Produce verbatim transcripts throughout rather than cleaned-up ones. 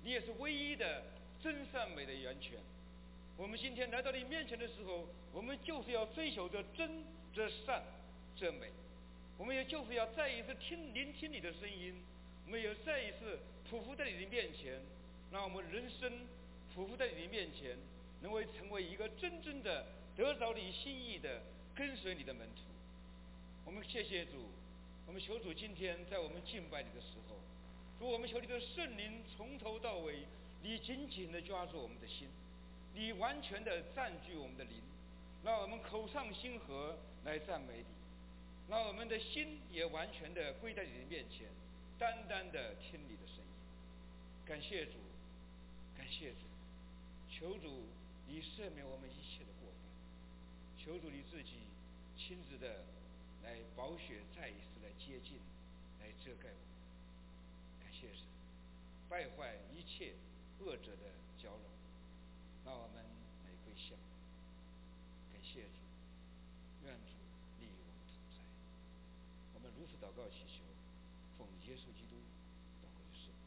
你也是唯一的真善美的源泉。我们今天来到你面前的时候，我们就是要追求这真、这善、这美。我们也就是要再一次听聆听你的声音，我们也再一次匍匐在你的面前，让我们人生匍匐在你的面前，能够成为一个真正的得着你心意的跟随你的门徒。我们谢谢主，我们求主今天在我们敬拜你的时候，主，我们求你的圣灵从头到尾，你紧紧地抓住我们的心，你完全地占据我们的灵，让我们口唱心和来赞美你，让我们的心也完全地归在你的面前，单单地听你的声音。感谢主，感谢主，求主你赦免我们一切的过犯，求主你自己亲自的来宝血再一次来接近，来遮盖我们。感谢神，败坏一切恶者的搅扰，让我们来归向。感谢主，愿主利于我们同在。我们如此祷告祈求，奉耶稣基督祷告的圣名。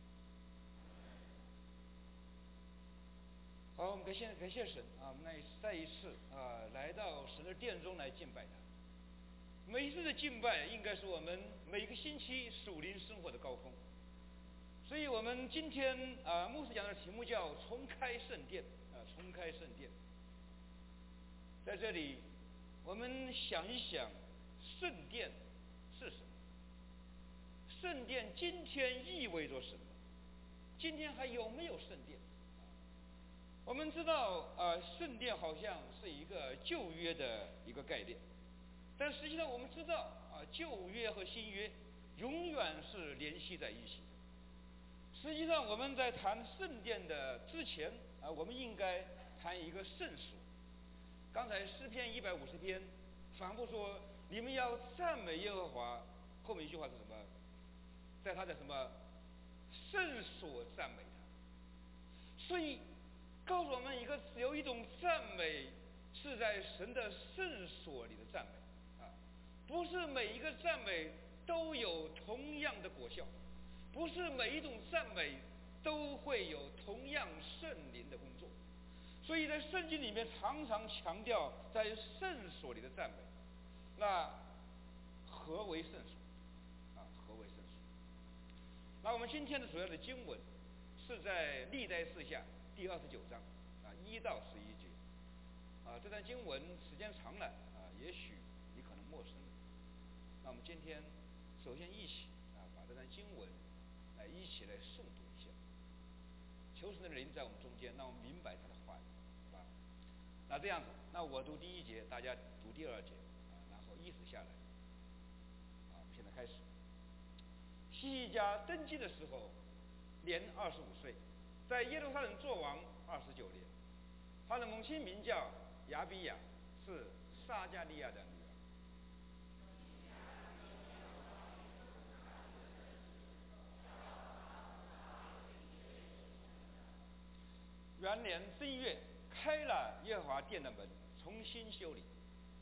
好，我们感谢感谢神啊！我们来再一次啊来到神的殿中来敬拜他。每一次的敬拜应该是我们每个星期属灵生活的高峰。所以我们今天啊，牧师讲的题目叫“重开圣殿”啊，重开圣殿。在这里，我们想一想，圣殿是什么？圣殿今天意味着什么？今天还有没有圣殿？我们知道啊，圣殿好像是一个旧约的一个概念，但实际上我们知道啊，旧约和新约永远是联系在一起的。实际上我们在谈圣殿的之前啊，我们应该谈一个圣所。刚才诗篇一百五十篇反复说，你们要赞美耶和华，后面一句话是什么？在他的什么圣所赞美他。所以告诉我们一个有一种赞美是在神的圣所里的赞美啊，不是每一个赞美都有同样的果效，不是每一种赞美都会有同样圣灵的工作。所以在圣经里面常常强调在圣所里的赞美。那何为圣所啊？何为圣所？那我们今天的主要的经文是在历代志下第二十九章啊一到十一节啊。这段经文时间长了啊，也许你可能陌生了。那我们今天首先一起啊把这段经文来一起来诵读一下，求神的灵在我们中间，让我们明白他的话语，是吧？那这样子，那我读第一节，大家读第二节啊，然后依次下来。啊，我们现在开始。希西家登基的时候，年二十五岁，在耶路撒冷作王二十九年。他的母亲名叫亚比雅，是撒迦利亚的女儿。元年正月，开了耶和华殿的门，重新修理。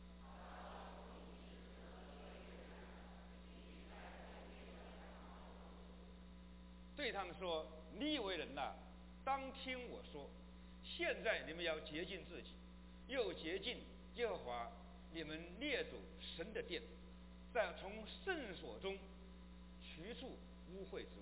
对他们说：“利未人呐，当听我说。现在你们要洁净自己，又洁净耶和华你们列祖神的殿，再从圣所中取出污秽之物。”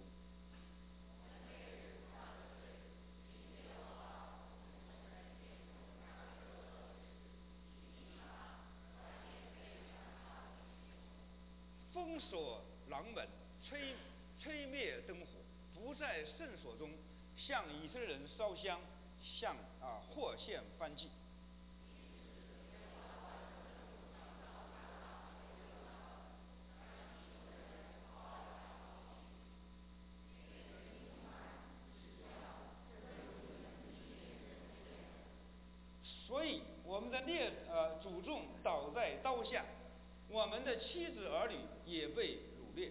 封锁廊门，吹吹灭灯火，不在圣所中向以色列人烧香，向啊或献燔祭。所以我们的列呃祖宗倒在刀下，我们的妻子儿女也被掳掠。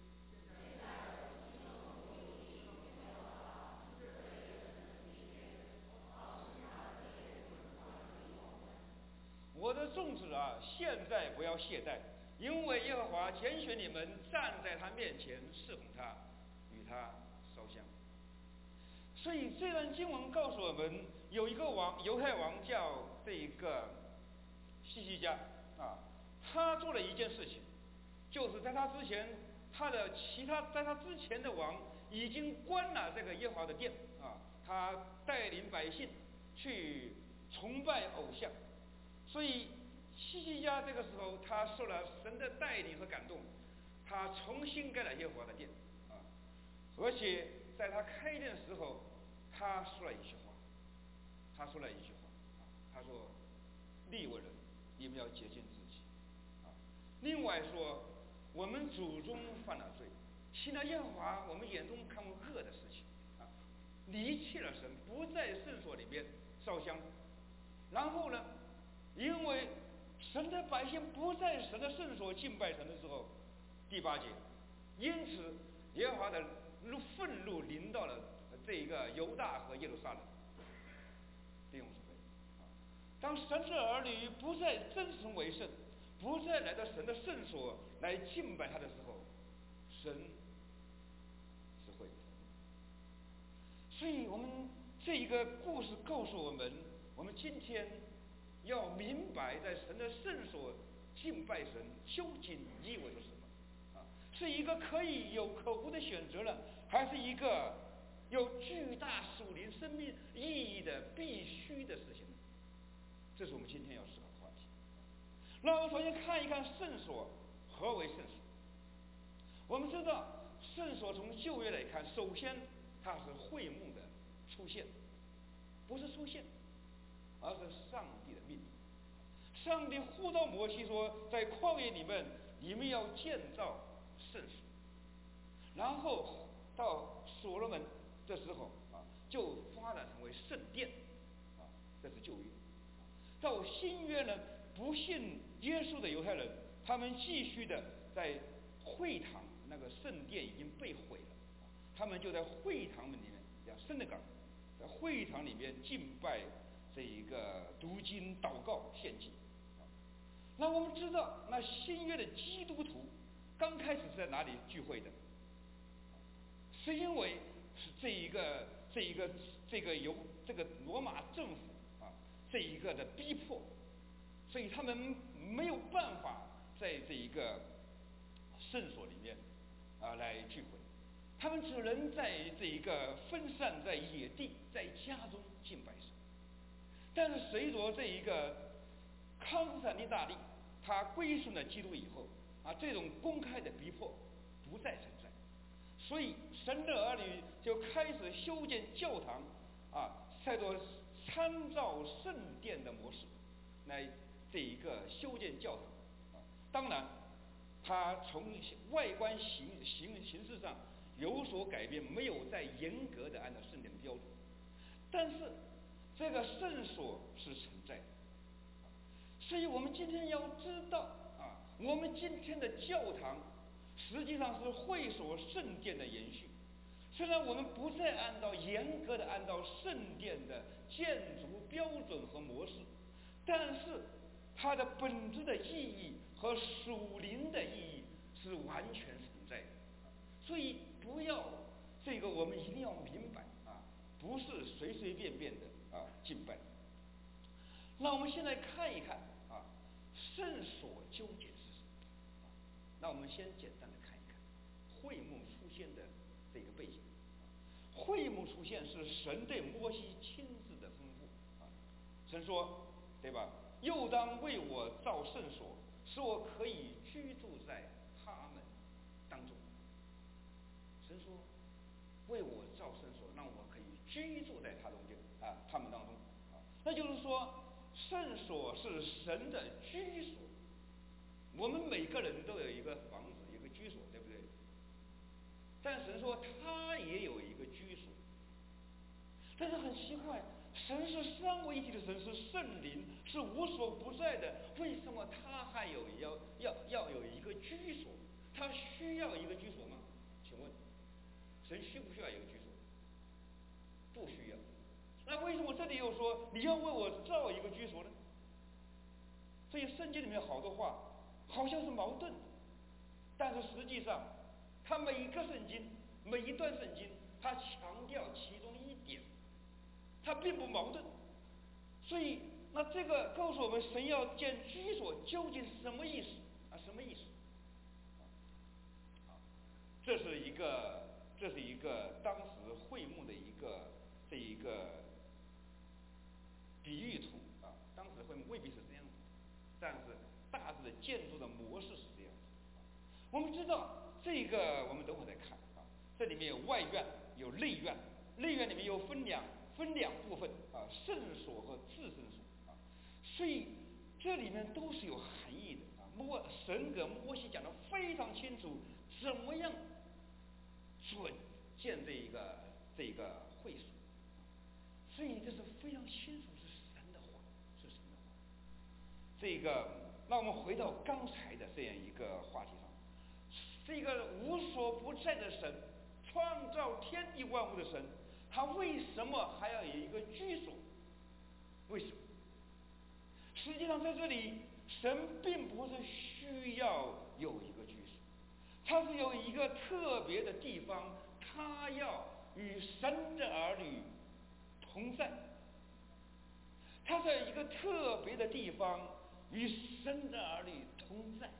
我的众子啊，现在不要懈怠，因为耶和华拣选你们站在他面前侍奉他，与他烧香。 所以这段经文告诉我们，有一个王，犹太王叫这一个希西家啊，他做了一件事情，就是在他之前，他的其他在他之前的王已经关了这个耶和华的殿啊，他带领百姓去崇拜偶像，所以希西家这个时候他受了神的带领和感动，他重新盖了耶和华的殿啊，而且在他开殿的时候，他说了一句话，他说了一句话，他说：“利未人，你们要洁净自己。”啊，另外说，我们祖宗犯了罪，行了耶和华我们眼中看为恶的事情，啊，离弃了神，不在圣所里面烧香。然后呢，因为神的百姓不在神的圣所敬拜神的时候，第八节，因此耶和华的愤怒临到了这一个犹大和耶路撒冷。弟兄姊妹，当神的儿女不再真神为圣，不再来到神的圣所来敬拜他的时候，神是会。所以我们这一个故事告诉我们，我们今天要明白，在神的圣所敬拜神究竟意味着什么？啊，是一个可以有可无的选择呢，还是一个有巨大属灵生命意义的必须的事情？这是我们今天要思考的话题。那我们首先看一看圣所，何为圣所？我们知道圣所从旧约来看，首先它是会幕的出现，不是出现，而是上帝的命令。上帝呼召摩西说，在旷野里面你们要建造圣所，然后到所罗门的时候啊，就发展成为圣殿啊，这是旧约。到新约呢，不信耶稣的犹太人，他们继续的在会堂，那个圣殿已经被毁了，他们就在会堂里面叫圣的港，在会堂里面敬拜这一个读经、祷告、献祭。那我们知道，那新约的基督徒刚开始是在哪里聚会的？是因为是这一个这一个这个由这个罗马政府啊这一个的逼迫，所以他们没有办法在这一个圣所里面啊来聚会，他们只能在这一个分散在野地，在家中敬拜神。但是随着这一个康斯坦丁大帝他归顺了基督以后啊，这种公开的逼迫不再存在，所以神的儿女就开始修建教堂啊，在做参照圣殿的模式来这一个修建教堂啊。当然，它从外观形形形式上有所改变，没有再严格的按照圣殿的标准，但是这个圣所是存在的。所以我们今天要知道啊，我们今天的教堂实际上是会所圣殿的延续。虽然我们不再按照严格的按照圣殿的建筑标准和模式，但是它的本质的意义和属灵的意义是完全存在的。所以不要这个，我们一定要明白啊，不是随随便便的啊敬拜。那我们现在看一看啊，圣所究竟是什么？啊，那我们先简单的看一看会幕出现的这个背景。会幕出现是神对摩西亲自的吩咐啊，神说，对吧？又当为我造圣所，使我可以居住在他们当中。神说，为我造圣所，让我可以居住在他中间啊，他们当中啊，那就是说。圣所是神的居所，我们每个人都有一个房子，一个居所，对不对？但神说他也有一个居所，但是很奇怪，神是三位一体的神，是圣灵，是无所不在的，为什么他还有要要要有一个居所？他需要一个居所吗？请问，神需不需要一个居所？不需要。那为什么这里又说你要为我造一个居所呢？所以圣经里面好多话好像是矛盾，但是实际上，它每一个圣经、每一段圣经，它强调其中一点， 并不矛盾。所以，那这个告诉我们，神要建居所究竟是什么意思啊？什么意思？啊，这是一个，这是一个当时会幕的一个这一个比喻图啊。当时的会幕未必是这样子，但是大致的建筑的模式是这样子。我们知道这个，我们等会再看啊。这里面有外院，有内院，内院里面有分两分两部分啊，圣所和至圣所啊。所以这里面都是有含义的啊。摩神给摩西讲得非常清楚，怎么样准建这一个这一个会所。所以这是非常清楚是神的话，是神的话。这个，那我们回到刚才的这样一个话题上，这个无所不在的神，创造天地万物的神，他为什么还要有一个居所？为什么？实际上在这里，神并不是需要有一个居所，他是有一个特别的地方，他要与神的儿女同在。他在一个特别的地方与神的儿女同在。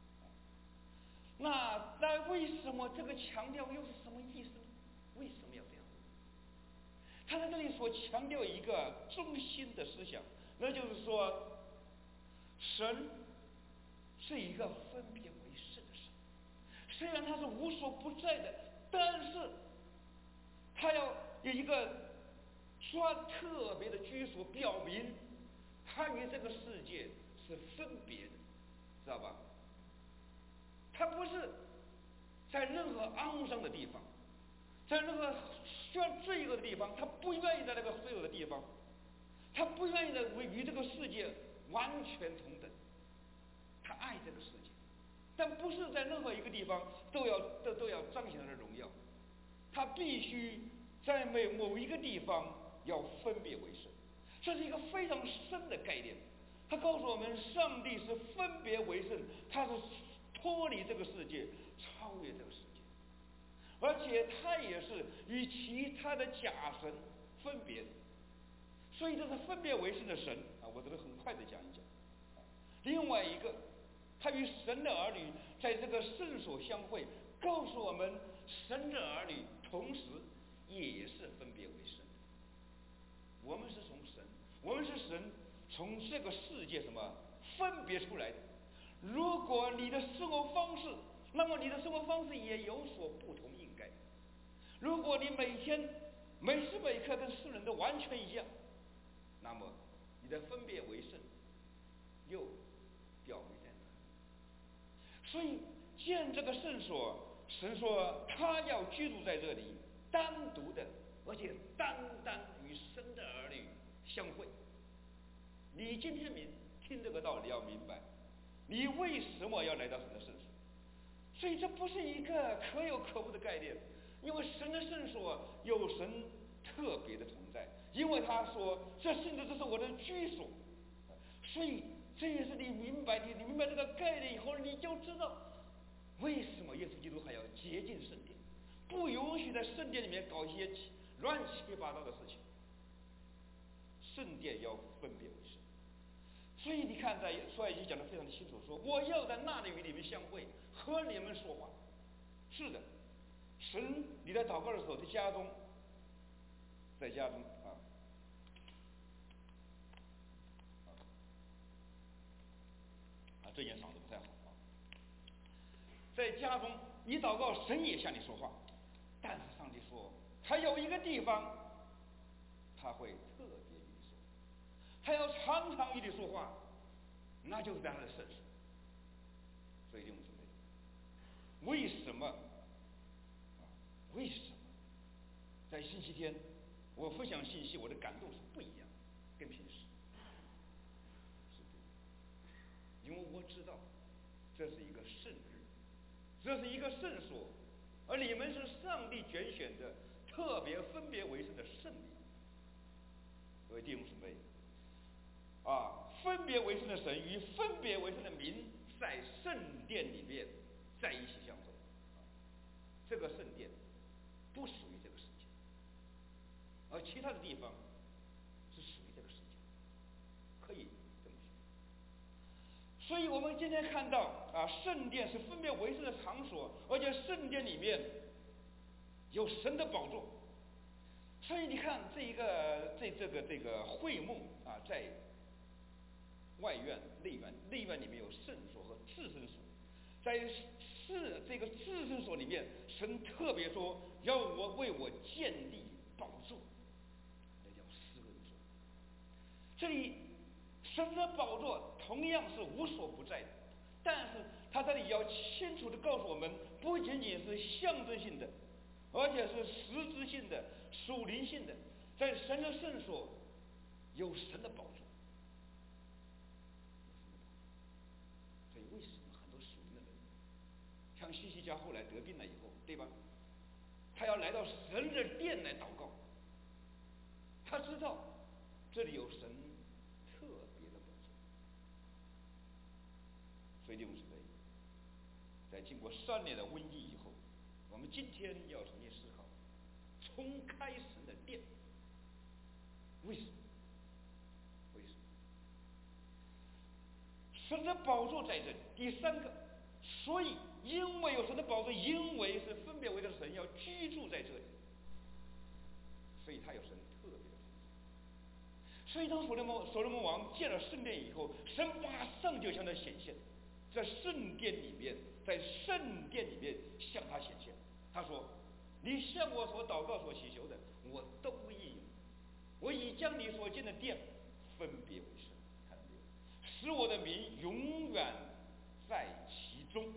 那那为什么这个强调又是什么意思呢？为什么要这样？他在这里所强调一个中心的思想，那就是说，神是一个分别为圣的神。虽然他是无所不在的，但是他要有一个抓特别的居所，表明他与这个世界是分别的，知道吧？他不是在任何肮脏的地方，在任何需要罪恶的地方，他不愿意在那个罪恶的地方，他不愿意的与这个世界完全同等。他爱这个世界，但不是在任何一个地方都要都都要彰显他的荣耀。他必须在每某一个地方要分别为圣，这是一个非常深的概念。他告诉我们，上帝是分别为圣，他是脱离这个世界，超越这个世界，而且他也是与其他的假神分别的。所以这是分别为圣的神啊，我这个很快的讲一讲。另外一个，他与神的儿女在这个圣所相会，告诉我们神的儿女同时也是分别为圣的。我们是从神，我们是神从这个世界什么分别出来的。如果你的生活方式，那么你的生活方式也有所不同，应该。如果你每天每时每刻跟世人都完全一样，那么你的分别为圣又表明在哪里？所以建这个圣所，神说他要居住在这里，单独的，而且单单与神的儿女相会。你今天明听这个道理要明白，你为什么要来到神的圣所？所以这不是一个可有可无的概念，因为神的圣所有神特别的存在，因为他说这甚至这是我的居所。所以这也是你明白你你明白这个概念以后，你就知道为什么耶稣基督还要洁净圣殿，不允许在圣殿里面搞一些乱七八糟的事情。圣殿要分别为圣。所以你看，在出埃及讲得非常的清楚，说我要在那里与你们相会，和你们说话。是的，神你在祷告的时候，在家中，在家中啊，啊，这件嗓子不太好啊。在家中，你祷告，神也向你说话，但是上帝说，他有一个地方，他会特别与你说，他要常常与你说话，那就是在他的圣所。所以弟兄姊妹，为什么？为什么在星期天我分享信息，我的感动是不一样，跟平时是不一样？因为我知道这是一个圣日，这是一个圣所，而你们是上帝拣选的特别分别为圣的圣灵。各位弟兄姊妹啊，分别为圣的神与分别为圣的民在圣殿里面在一起相会。这个圣殿不属于这个世界，而其他的地方所以我们今天看到啊，圣殿是分别为圣的场所，而且圣殿里面有神的宝座。所以你看这一个这这个这个会幕啊，在外院内院，内院里面有圣所和至圣所。在是这个至圣所里面，神特别说要我为我建立宝座，那叫施恩座。这里神的宝座同样是无所不在的，但是他这里要清楚的告诉我们，不仅仅是象征性的，而且是实质性的、属灵性的。在神的圣所有神的宝座。所以为什么很多属灵的人，像西西家后来得病了以后，对吧？他要来到神的殿来祷告，他知道这里有神特别的宝座。所以弟兄姊妹，在经过三年的瘟疫以后，我们今天要重新思考，重开神的殿，为什么？为什么？神的宝座在这里。第三个，所以因为有神的宝座，因为是分别为的神要居住在这里，所以他有神特别的同在。所以当所罗门所罗门王建了圣殿以后，神马上就向他显现，在圣殿里面，在圣殿里面向他显现。他说：“你向我所祷告、所祈求的，我都应允。我已将你所建的殿分别为圣，看到没有？使我的名永远在其中。”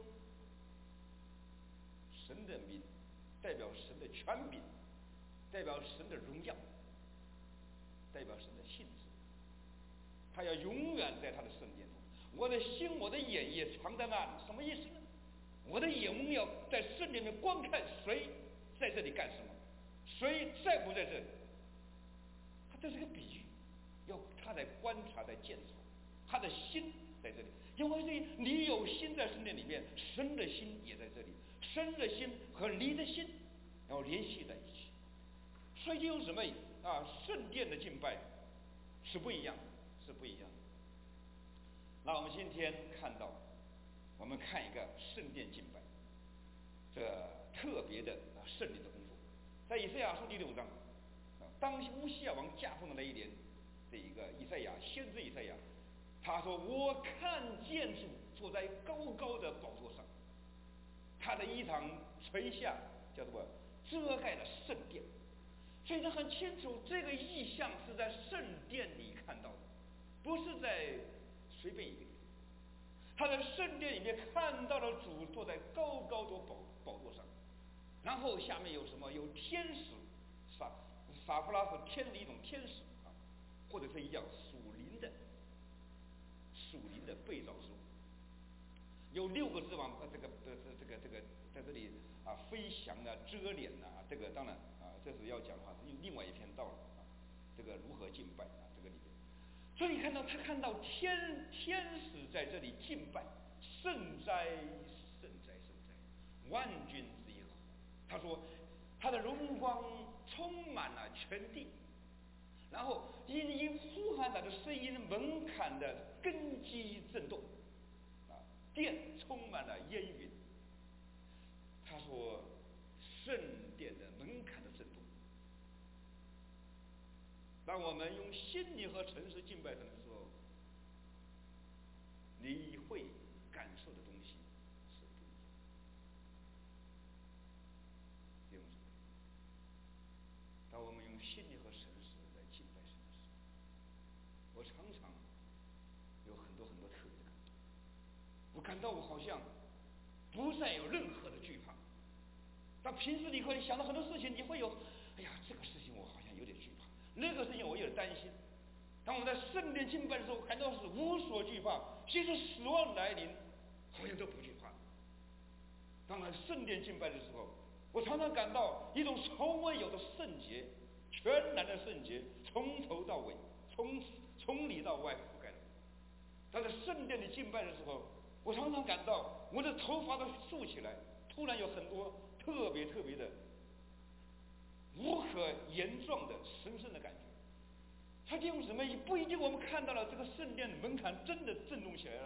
神的名代表神的权柄，代表神的荣耀，代表神的性质。他要永远在他的圣殿中。我的心，我的眼也藏在那里，什么意思呢？我的眼目要在圣殿里面观看谁在这里干什么，谁在不在这里。他这是个比喻，要他在观察，在检查他的心在这里。因为你有心在圣殿里面，神的心也在这里，神的心和你的心要联系在一起。所以弟兄姊妹啊，圣殿的敬拜是不一样的，是不一样的。那我们今天看到，我们看一个圣殿敬拜，这特别的啊圣灵的工作，在以赛亚书第六章，啊，当乌西亚王驾崩的那一年，这一个以赛亚先知以赛亚，他说：“我看见主坐在高高的宝座上，他的衣裳垂下，叫做遮盖了圣殿。”所以他很清楚，这个意象是在圣殿里看到的，不是在随便一个地方。他在圣殿里面看到了主坐在高高的宝宝座上，然后下面有什么？有天使，撒撒弗拉是天的一种天使啊，或者是一样属灵的属灵的被造之物。有六个字往这个这这这个这个在这里啊飞翔啊遮脸啊，这个当然啊这是要讲的话是另外一篇道了啊，这个如何敬拜啊这个里面。所以看到他看到天天使在这里敬拜，圣哉圣哉圣哉，万军之耶和华。他说他的荣光充满了全地，然后因因呼喊他的声音，门槛的根基震动，啊，殿充满了烟云。他说圣殿的门槛的震动。当我们用心灵和诚实敬拜神的时候，你会感受的东西是不一样的。弟兄姊妹，当我们用心灵和诚实来敬拜神的时候，我常常有很多很多特别的感动。我感到我好像不再有任何的惧怕。当平时你可以想到很多事情，你会有，哎呀，这个事情我好像有点惧怕，那个事情我有点担心。当我们在圣殿敬拜的时候，感到是无所惧怕，即使死亡来临，好像都不惧怕。当然，圣殿敬拜的时候，我常常感到一种从未有的圣洁，全然的圣洁，从头到尾，从从里到外覆盖了。当在圣殿里敬拜的时候，我常常感到我的头发都竖起来，突然有很多特别特别的、无可言状的神圣的感觉。他弟兄姊妹，不一定我们看到了这个圣殿的门槛真的震动起来了，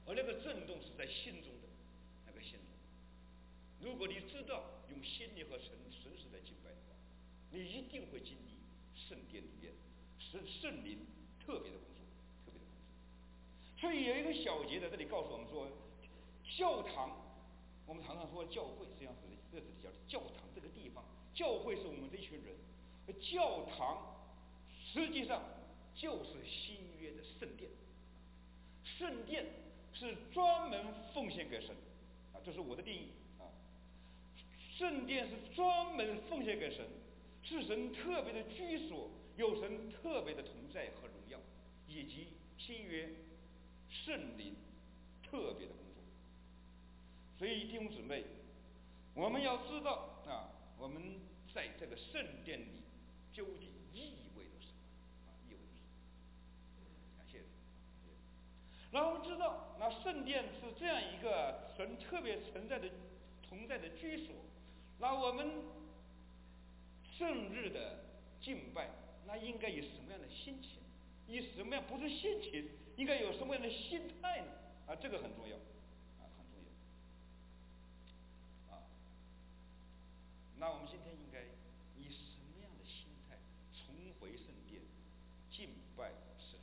而那个震动是在心中的，那个心中。如果你知道用心灵和神神实在敬拜的话，你一定会经历圣殿里面是圣灵特别的工作，特别的工作。所以有一个小节在这里告诉我们说，教堂，我们常常说教会，实际上是这里叫教堂这个地方，教会是我们这一群人，而教堂实际上就是新约的圣殿。圣殿是专门奉献给神啊，这是我的定义啊。圣殿是专门奉献给神，是神特别的居所，有神特别的同在和荣耀，以及新约圣灵特别的工作。所以弟兄姊妹，我们要知道啊，我们在这个圣殿里究竟意味着什么啊？意味着什么？感谢主。然后我们知道，那圣殿是这样一个神特别存在的、同在的居所。那我们圣日的敬拜，那应该以什么样的心情？以什么样不是心情，应该有什么样的心态呢？啊，这个很重要，啊，很重要。啊，那我们今天应该以什么样的心态重回圣殿，敬拜神？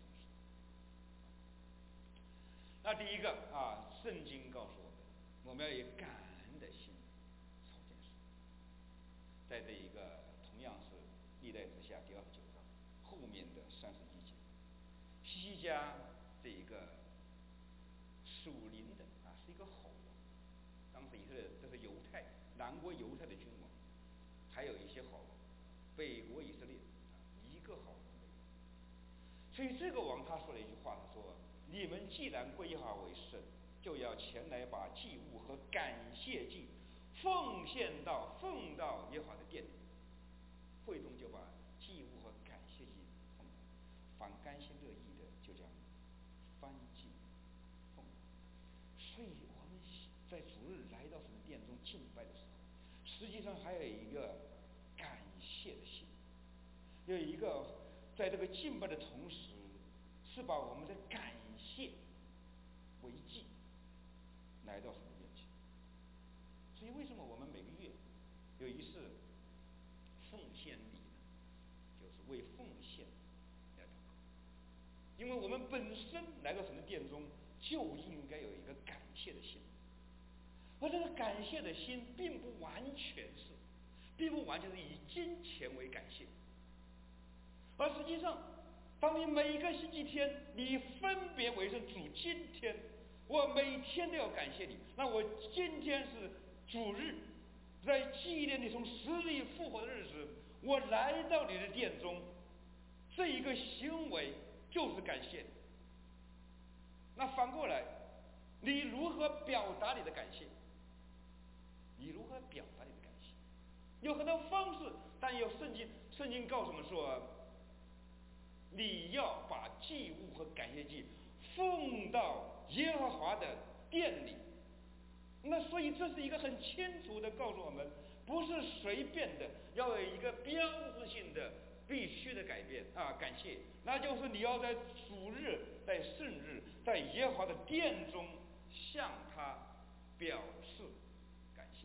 那第一个啊，圣经告诉我们，我们要以感恩的心操建神。在这一个同样是历代志下第二十九章后面的三十一节，希西家这一个属灵的啊，是一个好王。当时以色列这是犹太南国犹太的君王，还有一些好王，北国以色列啊一个好王没有。所以这个王他说了一句话，他说：“你们既然归耶和华为圣，就要前来把祭物和感谢祭奉献到奉到耶和华的殿里。会中就把祭物和感谢祭奉到，凡甘心乐意的，就将翻祭奉到。”所以我们在主日来到神的殿中敬拜的时候，实际上还有一个感谢的心，有一个在这个敬拜的同时，是把我们的感谢为祭来到神的面前。所以为什么我们每个月有一次奉献礼呢？就是为奉献来祷告。因为我们本身来到神的殿中，就应该有一个感谢的心。而这个感谢的心并不完全是，并不完全是以金钱为感谢，而实际上，当你每一个星期天，你分别为圣，主今天，我每天都要感谢你。那我今天是主日，在纪念你从死里复活的日子，我来到你的殿中，这一个行为就是感谢你。那反过来，你如何表达你的感谢？你如何表达你的感谢？有很多方式，但有圣经，圣经告诉我们说，你要把祭物和感谢祭奉到耶和华的殿里。那所以这是一个很清楚的告诉我们，不是随便的，要有一个标志性的必须的改变啊，感谢，那就是你要在主日、在圣日、在耶和华的殿中向他表示感谢。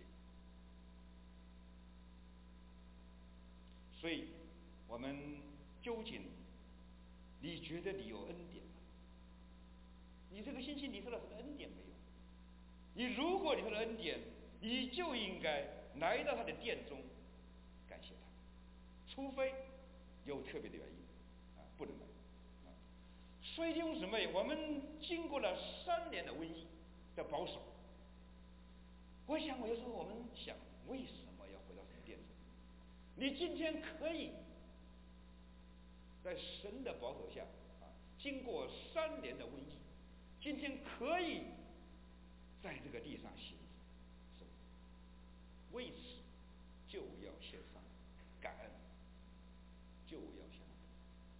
所以，我们究竟，你觉得你有恩典吗？你这个星期你受到什么恩典没有？你如果你受到恩典，你就应该来到他的殿中感谢他，除非有特别的原因啊，不能来啊。所以弟兄姊妹，我们经过了三年的瘟疫的保守，我想我有时候我们想，为什么要回到神殿中？你今天可以在神的保守下啊，经过三年的瘟疫，今天可以在这个地上行走，为此就要献上感恩，就要献上感恩。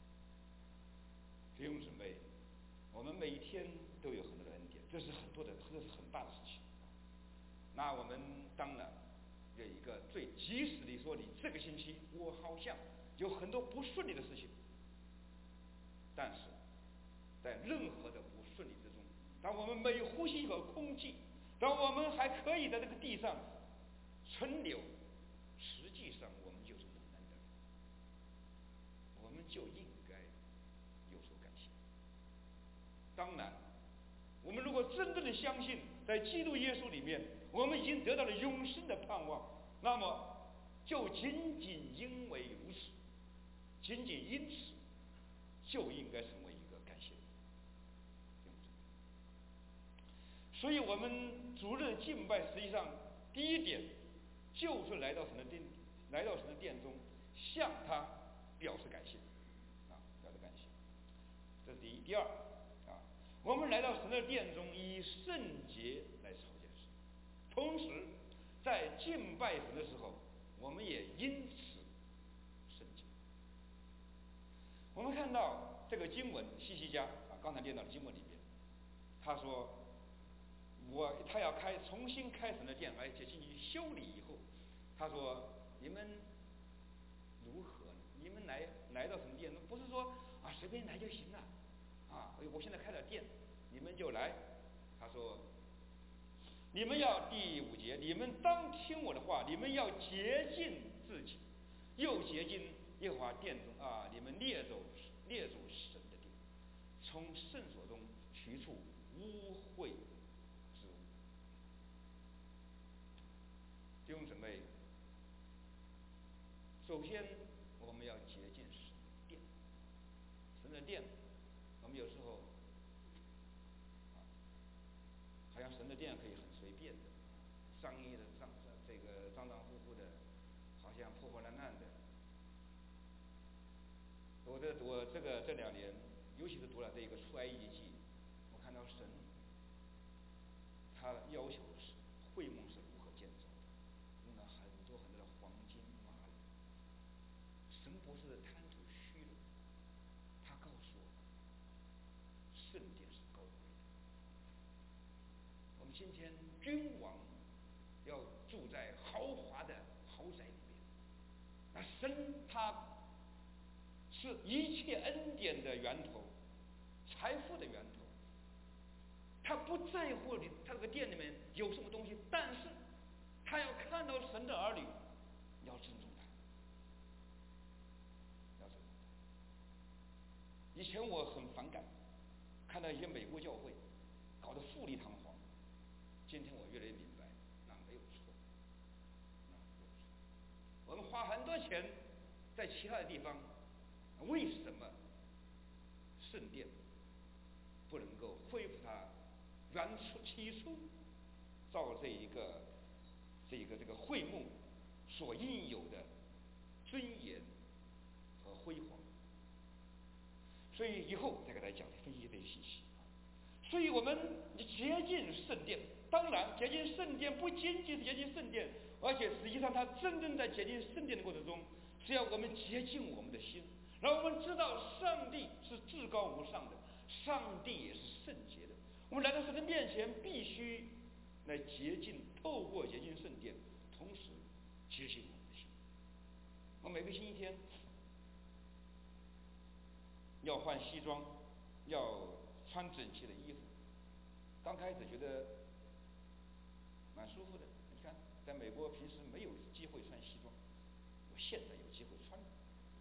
弟兄姊妹，我们每天都有很多的恩典，这是很多的，这是很大的事情。那我们当然有一个最及时的说，你这个星期我好像有很多不顺利的事情，但是在任何的不顺利之中， 当我们每呼吸一口空气，当我们还可以在这个地上存留，实际上我们就是蒙恩的人，我们就应该有所感谢。当然，我们如果真正的相信在基督耶稣里面我们已经得到了永生的盼望，那么就仅仅因为如此，仅仅因此就应该成为一个感谢人。所以我们主日的敬拜实际上第一点就是来到神的殿，来到神的殿中向他表示感谢啊，表示感谢，这是第一。第二啊，我们来到神的殿中以圣洁来朝见神，同时在敬拜神的时候我们也因此圣洁。我们看到这个经文西西家啊，刚才念到的经文里面，他说我他要开重新开神的殿，而且进行修理以后，他说你们如何呢？你们来来到神的殿中，不是说啊随便来就行了啊，我现在开了殿你们就来。他说你们要，第五节，你们当听我的话，你们要洁净自己，又洁净耶和华殿中啊，你们列走列走神的殿，从圣所中取出污秽之物。弟兄姊妹，首先我们要洁净神的殿，神的殿，我们有时候好像神的殿可以很随便的，脏衣的脏这个脏脏乎乎的，好像破破烂烂的。我这我这个这两年，尤其是读了这个出埃及记，我看到神他要求的是会幕是如何建造的，用了很多很多的黄金玛瑙。神不是贪图虚荣，他告诉我们，圣殿是高贵的。我们今天君王要住在豪华的豪宅里面，那神他是一切恩典的源头，财富的源头。他不在乎你他这个店里面有什么东西，但是他要看到神的儿女要尊重他，要尊重他。以前我很反感看到一些美国教会搞得富丽堂皇，今天我越来越明白，那没有错，那没有错。我们花很多钱在其他的地方，为什么圣殿不能够恢复它原初起初造这一个这一个这个会幕所应有的尊严和辉煌？所以以后再给大家讲分析这些信息。所以我们洁净圣殿，当然洁净圣殿不仅仅是洁净圣殿，而且实际上它真正在洁净圣殿的过程中，是要我们洁净我们的心，让我们知道上帝是至高无上的，上帝也是圣洁的。我们来到神的面前，必须来洁净，透过洁净圣殿，同时洁净我们的心。我每个星期天要换西装，要穿整齐的衣服。刚开始觉得蛮舒服的，你看，在美国平时没有机会穿西装，我现在有机会穿了。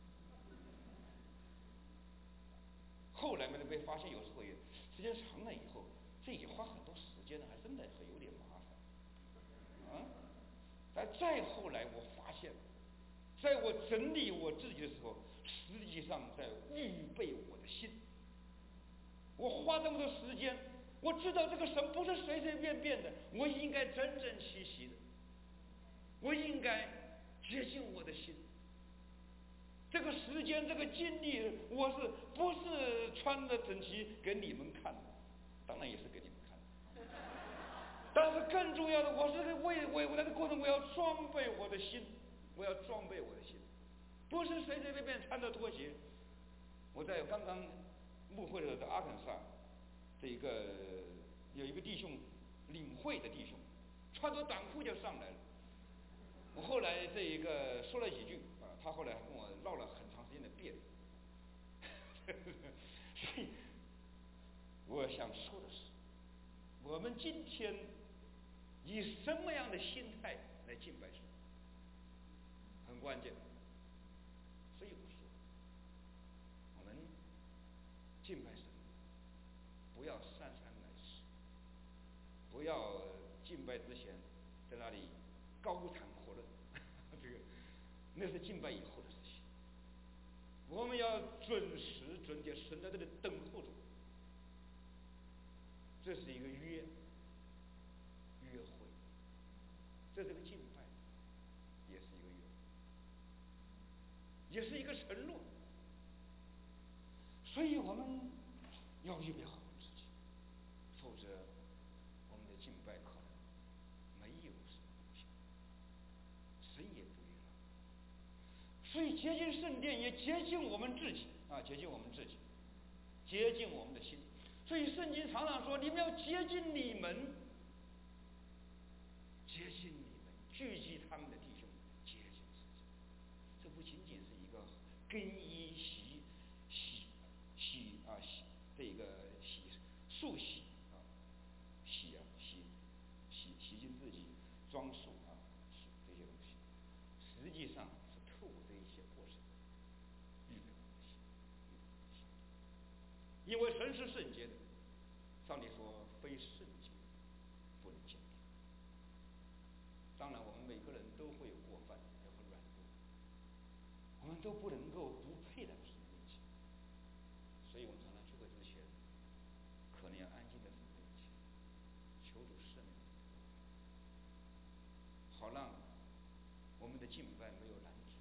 后来呢，被发现有时候也时间长了以后，这也花很多时间了，还真的很有点麻烦。啊，但再后来我发现，在我整理我自己的时候，实际上在预备我的心。我花这么多时间，我知道这个神不是随随便便的，我应该整整齐齐的，我应该洁净我的心。这个时间，这个精力，我是不是穿的整齐给你们看的？当然也是给你们看的。但是更重要的，我是为为我在这个过程，我要装备我的心，我要装备我的心，不是随随便便穿着拖鞋。我在刚刚牧会的在阿肯萨，这一个有一个弟兄领会的弟兄，穿着短裤就上来了。我后来这一个说了几句啊，他后来跟我唠了很长时间的辩。所以我想说的是， 我们今天以什么样的心态来敬拜神，很关键。所以我说，我们敬拜神，不要姗姗来迟，不要敬拜之前在那里高谈阔论，这个那是敬拜以后的事情。我们要准时准点，神在这里等候着，这是一个约约会，这是个敬拜，也是一个约会，也是一个承诺。所以我们要预备好自己，否则我们的敬拜可能没有什么功效，神也不悦纳。所以洁净圣殿也洁净我们自己啊，洁净我们自己，洁净我们的心。所以圣经常常说，你们要洁净你们，洁净你们，聚集他们的弟兄，洁净自己。这不仅仅是一个更衣洗洗洗啊洗这一个洗漱洗啊洗啊洗洗洗净自己装束啊洗这些东西，实际上是透过这一些过程预备我们的心，因为神是圣洁的，上帝说非圣洁不能见面。当然，我们每个人都会有过犯，也会软弱，我们都不能够不配来到神的面前。所以我们常常聚会之前，可能要安静的神的面前，求主赦免，好让我们的敬拜没有拦阻。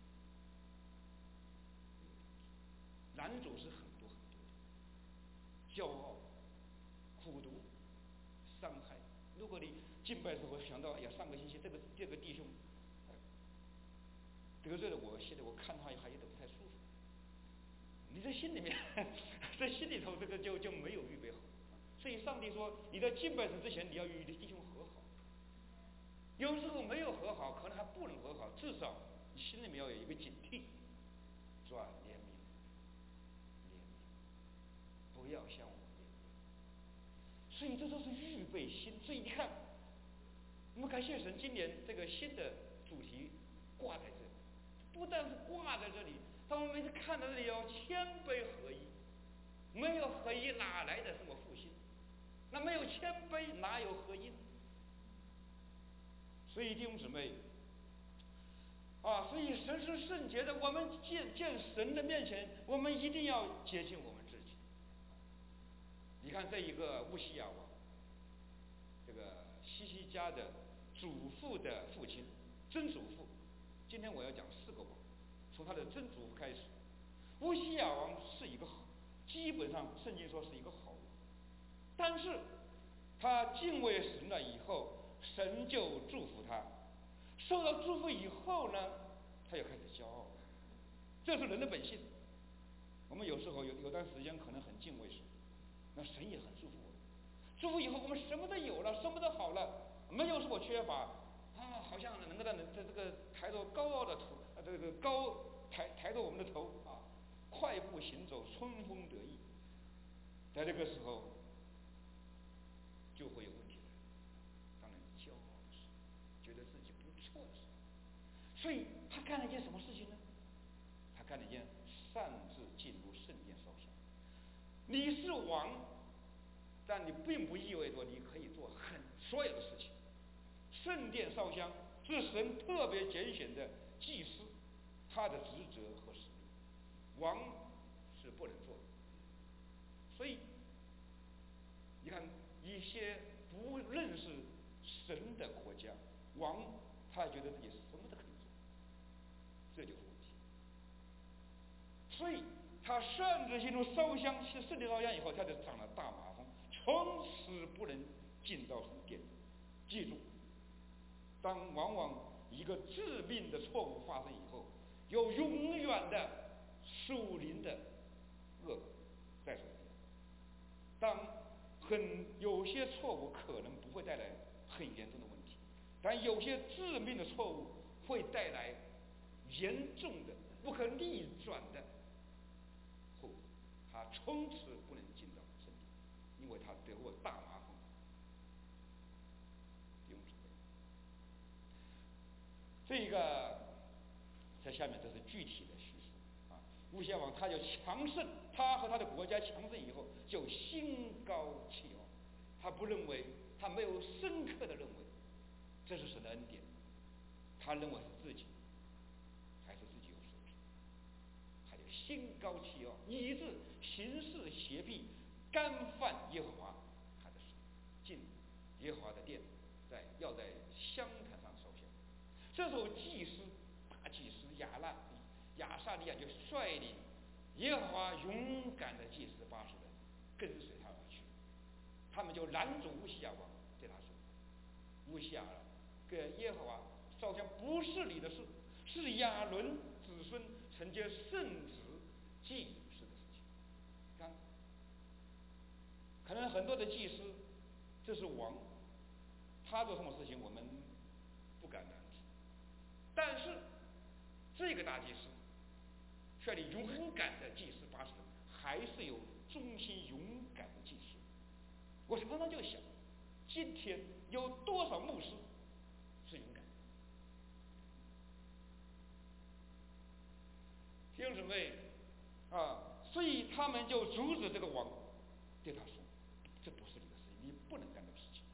拦阻是很多很多的，骄傲、苦毒、伤害。如果你敬拜的时候想到，哎呀，上个星期这个这个弟兄得罪了我，现在我看他还有点不太舒服，你在心里面，在心里头这个就就没有预备好。所以上帝说，你在敬拜神之前，你要与你的弟兄和好。有时候没有和好，可能还不能和好，至少你心里面要有一个警惕，转怜悯，怜悯，不要向我怜悯。所以这都是预备心。所以你看，我们感谢神，今年这个新的主题挂在这里，不但是挂在这里，当我们每次看到这里要谦卑合一，没有合一哪来的什么复兴？那没有谦卑哪有合一？所以弟兄姊妹啊，所以神是圣洁的，我们见见神的面前，我们一定要洁净我们自己。你看这一个乌西亚王，这个西西家的祖父的父亲，曾祖父。今天我要讲四个王，从他的曾祖父开始。乌西亚王是一个好，基本上圣经说是一个好王，但是他敬畏神了以后，神就祝福他。受到祝福以后呢，他又开始骄傲，这是人的本性。我们有时候有有段时间可能很敬畏神，那神也很祝福我们。祝福以后我们什么都有了，什么都好了，没有什么缺乏啊，好像能够在在这个抬着高傲的头，啊，这个高抬抬着我们的头啊，快步行走，春风得意。在这个时候就会有问题来，当然骄傲的时候，觉得自己不错的时候，所以他干了一件什么事情呢？他干了一件擅自进入圣殿烧香。你是王，但你并不意味着你可以做很所有的事情。圣殿烧香是神特别拣选的祭司，他的职责和使命，王是不能做的。所以你看一些不认识神的国家，王他觉得自己什么都可以做，这就是问题。所以他擅自进入烧香，去圣殿烧香以后，他就长了大麻风，从此不能进到神殿。记住，当往往一个致命的错误发生以后，有永远的属灵的恶果在手边。当很有些错误可能不会带来很严重的问题，但有些致命的错误会带来严重的、不可逆转的后果。他从此不能进到圣殿，因为他得过大麻风。 这个在下面这是具体的叙述啊。乌西亚王他就强盛，他和他的国家强盛以后就心高气傲，他不认为，他没有深刻的认为这是神的恩典，他认为是自己还是自己有水平，他就心高气傲，以致行事邪僻，干犯耶和华他的手，进耶和华的殿，在要在香坛上烧香。这时候祭司大祭司亚拉亚撒利亚就率领耶和华勇敢的祭司八十人跟随他而去，他们就拦阻乌西亚王，对他说：“乌西亚跟耶和华烧香不是你的事，是亚伦子孙承接圣旨祭司的事情。”看，可能很多的祭司，这是王，他做什么事情我们不敢量知，但是这个大祭司率领勇敢的祭司八十人，还是有忠心勇敢的祭司。我常常就想，今天有多少牧师是勇敢的？弟兄姊妹啊，所以他们就阻止这个王，对他说：“这不是你的事情，你不能干这个事情。”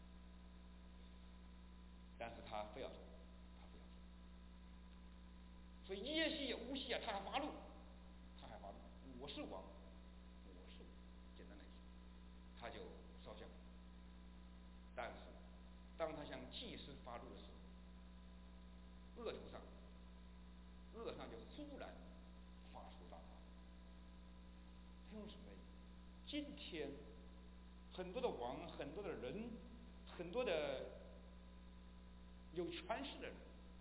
但是他非要做，他非要做。所以耶西乌西亚他还发怒，他还发怒，我是王，我是简单来说，他就烧香。但是当他向祭司发怒的时候，额头上额上就忽然发出大麻。弟兄姊妹，今天很多的王，很多的人，很多的有权势的人，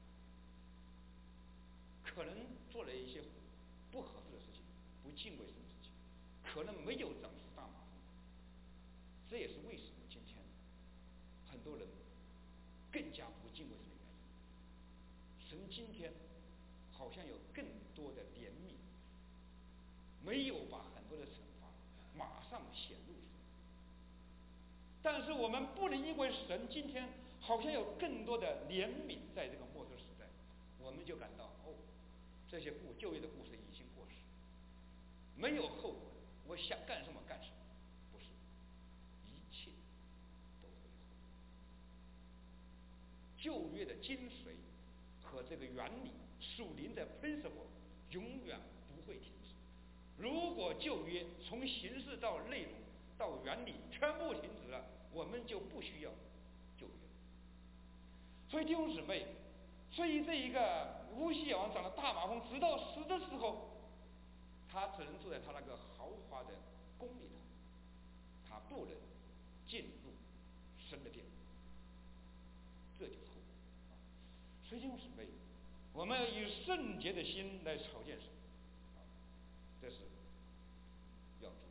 可能做了一些不合适的事情，不敬畏神的事情，可能没有长出大麻风。这也是为什么今天很多人更加不敬畏神的原因。神今天好像有更多的怜悯，没有把很多的惩罚马上显露出来。但是我们不能因为神今天好像有更多的怜悯，在这个末世时代，我们就感到哦，这些故旧约的故事已经过时，没有后果，我想干什么干什么。不是，一切都会有后果。旧约的精髓和这个原理，属灵的 principle 永远不会停止。如果旧约从形式到内容到原理全部停止了，我们就不需要旧约。所以弟兄姊妹，所以这一个乌西亚王长了大麻风，直到死的时候，他只能住在他那个豪华的宫里头，他不能进入神的殿，这就是后果。所以弟兄姊妹，我们要以圣洁的心来朝见神，这是要注意。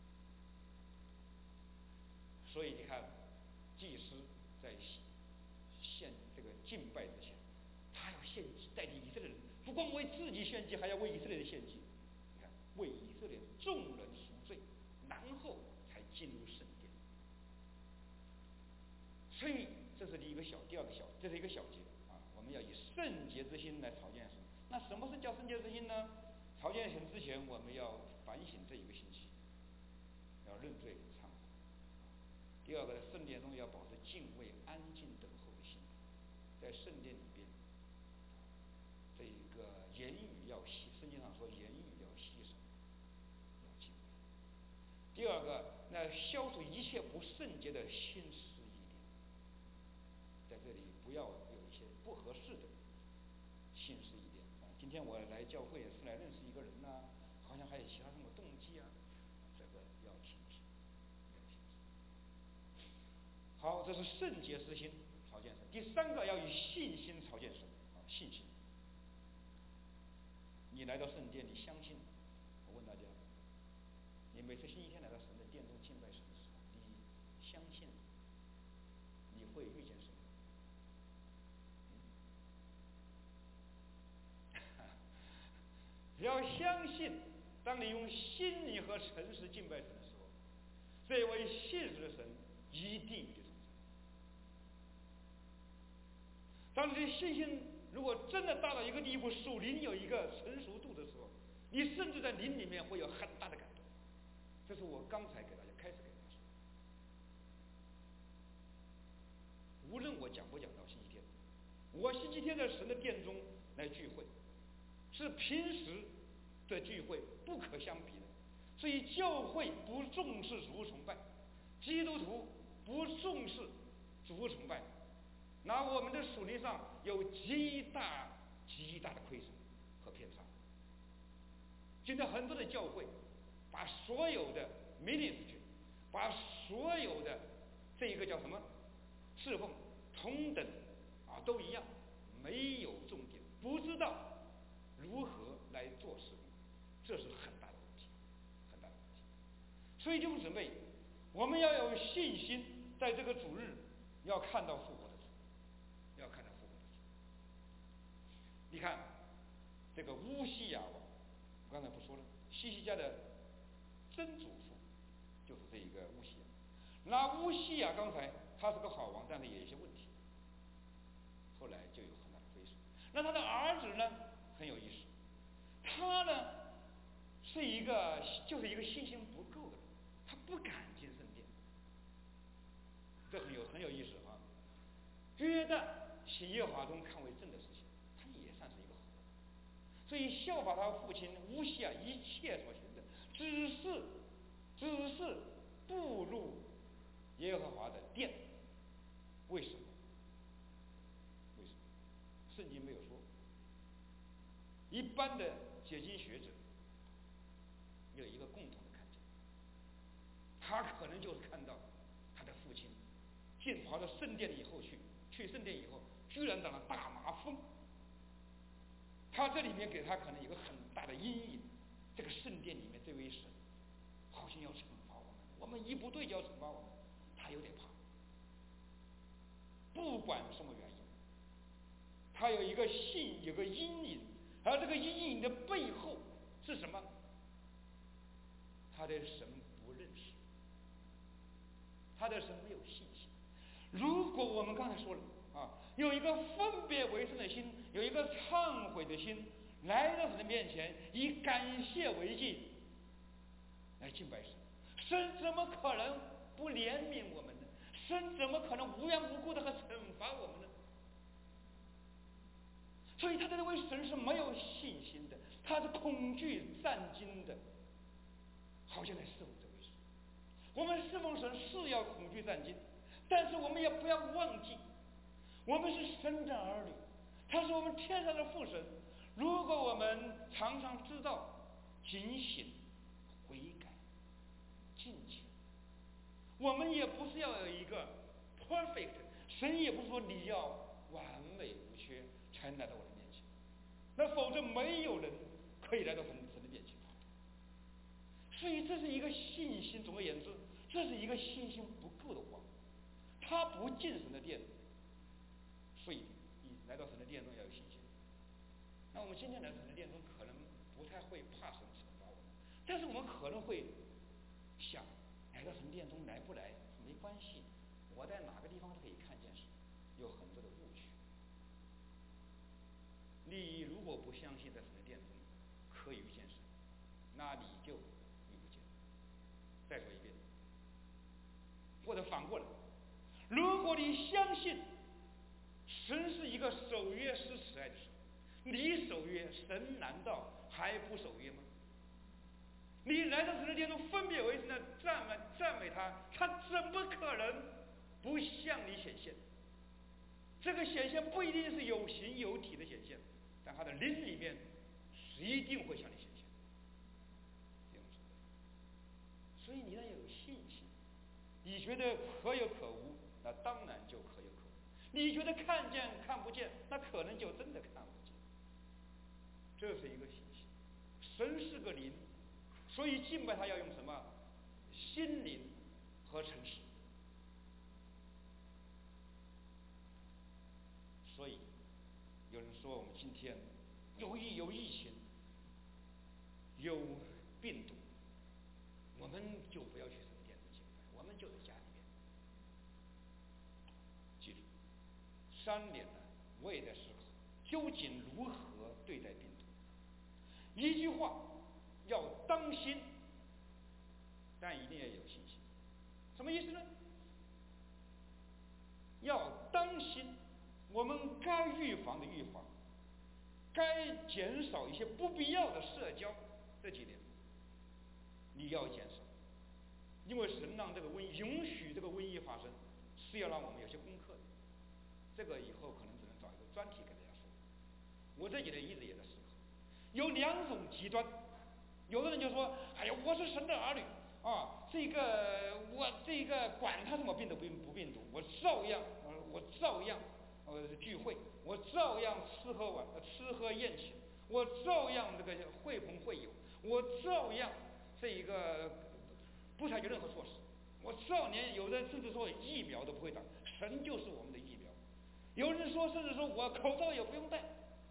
所以你看，祭司在献这个敬拜之前，他要献祭，代替以色列人，不光为自己献祭，还要为以色列人献祭。你看，为以色列众人赎罪，然后才进入圣殿。所以这是第一个小，第二个小，这是一个小节啊。我们要以圣洁之心来朝见神。那什么是叫圣洁之心呢？朝见神之前，我们要反省这一个星期，要认罪忏悔。第二个，在圣殿中要保持敬畏、安静等候的心，在圣殿里边，这一个言语要细，圣经上说言语要细守，要敬畏。第二个，那消除一切不圣洁的心思意念，在这里不要有一些不合适的心思意念。啊，今天我来教会是来认识一个人呐、啊，好像还有其他什么动机啊，这个要停止，要停止。好，这是圣洁之心朝见神。第三个要以信心朝见神啊，信心。你来到圣殿，你相信？我问大家，你每次星期天来到神的殿中敬拜神的时候，你相信你会遇见神？要相信，当你用心灵和诚实敬拜神的时候，这位信实的神一定与你同在。当你的信心如果真的大到一个地步，属灵有一个成熟度的时候，你甚至在灵里面会有很大的感动。这是我刚才给大家开始给大家说，无论我讲不讲到星期天，我星期天在神的殿中来聚会，是平时的聚会不可相比的。所以教会不重视主崇拜，基督徒不重视主崇拜，那我们的属灵上有极大极大的亏损和偏差。现在很多的教会把所有的 ministry， 把所有的这一个叫什么侍奉同等啊都一样，没有重点，不知道如何来做侍奉，这是很大的问题，很大的问题。所以弟兄姊妹，我们要有信心，在这个主日要看到复活的主，要看到复活的主。你看这个乌西雅王，我刚才不说了，西西家的曾祖父就是这一个乌西雅。那乌西雅刚才他是个好王，但是也有一些问题，后来就有很大的亏损。那他的儿子呢很有意思，他呢是一个就是一个信心不够的人，他不敢进圣殿，这很有很有意思啊。约旦行耶和华中看为正的事情，他也算是一个好人，所以效法他父亲乌西雅一切所行的，只是只是步入耶和华的殿。为什么？为什么？圣经没有说。一般的解经学者有一个共同的看见，他可能就是看到他的父亲进跑到圣殿以后去，去圣殿以后居然长了大麻风，他这里面给他可能有个很大的阴影。这个圣殿里面这位神好像要惩罚我们，我们一不对就要惩罚我们，他有点怕。不管什么原因，他有一个信，有个阴影，而这个阴影的背后是什么？他的神不认识，他的神没有信心。如果我们刚才说了啊，有一个分别为圣的心，有一个忏悔的心，来到神的面前，以感谢为祭来敬拜神，神怎么可能不怜悯我们呢？神怎么可能无缘无故的和惩罚我们呢？所以他认为神是没有信心的，他是恐惧战惊的，好像来侍奉这位神。我们侍奉神是要恐惧战惊，但是我们也不要忘记，我们是神的儿女，他是我们天上的父神。如果我们常常知道警醒、悔改、敬虔，我们也不是要有一个 perfect， 神也不是说你要完美无缺才来到我的面前，那否则没有人可以来到神神的面前。所以这是一个信心，总而言之，这是一个信心不够的话，他不进神的殿，所以你来到神的殿中要有信心。那我们今天来到神的殿中，可能不太会怕神惩罚我们，但是我们可能会想，来到神殿中来不来没关系，我在哪个地方都可以看见神，有很多的误区。你如果不相信在神的殿中可以遇见神，那你就遇不见。再说一遍，或者反过来，如果你相信神是一个守约施慈爱的神，你守约，神难道还不守约吗？你来到神的殿中分别为圣的赞美赞美他，他怎么可能不向你显现？这个显现不一定是有形有体的显现，但他的灵里面是一定会向你显现。所以你要有信心，你觉得可有可无，那当然就可有可无；你觉得看见看不见，那可能就真的看不见。这是一个信心。神是个灵，所以敬拜他要用什么？心灵和诚实。所以有人说我们今天有疫有疫情，有病毒，我们就不要去神殿敬拜，我们就在家里面。记住，三点呢，我也在思考， 究竟如何对待病毒。一句话，要当心，但一定要有信心。什么意思呢？要当心，我们该预防的预防，该减少一些不必要的社交，这几点你要减少，因为神让这个瘟疫允许这个瘟疫发生，是要让我们有些功课的。这个以后可能只能找一个专题给大家说。我这几年一直也在思考，有两种极端，有的人就说：“哎呀，我是神的儿女啊，这个我这个管他什么病毒不不病毒，我照样呃我照样呃聚会，我照样吃喝玩吃喝宴请，我照样这个会朋会友，我照样这一个不采取任何措施，我照连有人甚至说疫苗都不会打，神就是我们的疫苗。有人说甚至说我口罩也不用戴。”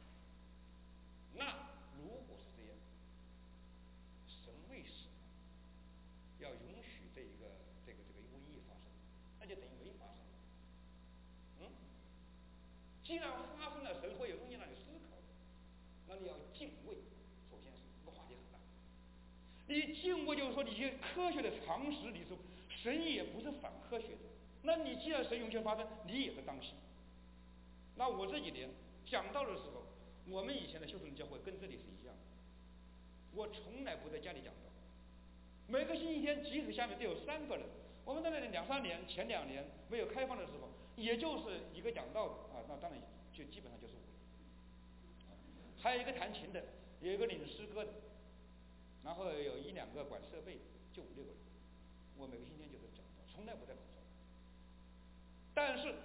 那如果是这样，神为什么要允许这一个这个这个瘟疫发生？那就等于没发生。嗯，既然发生了，神会有东西让你思考，那你要敬畏。首先是这个话题很大，你敬畏就是说你些科学的常识，你说神也不是反科学的。那你既然神允许发生，你也是当心。那我这几年讲到的时候，我们以前的休斯顿教会跟这里是一样的，我从来不在家里讲道，每个星期天即使下面都有三个人，我们在那里两三年前两年没有开放的时候，也就是一个讲道的啊，那当然就基本上就是我，还有一个弹琴的，有一个领诗歌的，然后有一两个管设备的，就五六个人，我每个星期天就是讲道，从来不戴口罩。但是